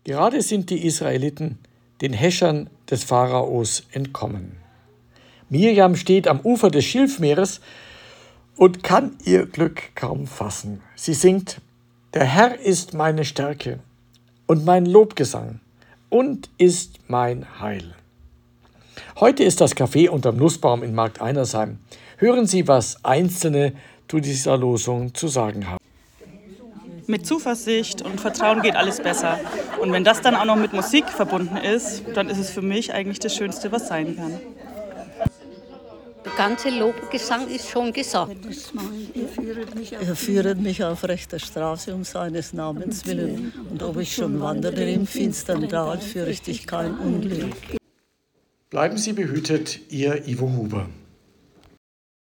Gerade sind die Israeliten den Häschern des Pharaos entkommen. Mirjam steht am Ufer des Schilfmeeres und kann ihr Glück kaum fassen. Sie singt: Der Herr ist meine Stärke und mein Lobgesang und ist mein Heil. Heute ist das Café unterm Nussbaum in Markt Einersheim. Hören Sie, was Einzelne zu dieser Losung zu sagen haben. Mit Zuversicht und Vertrauen geht alles besser. Und wenn das dann auch noch mit Musik verbunden ist, dann ist es für mich eigentlich das Schönste, was sein kann. Der ganze Lobgesang ist schon gesagt. Er führet mich auf rechter Straße um seines Namens willen. Und ob ich schon wandere im finstern Tal, fürchte ich kein Unglück. Bleiben Sie behütet, Ihr Ivo Huber.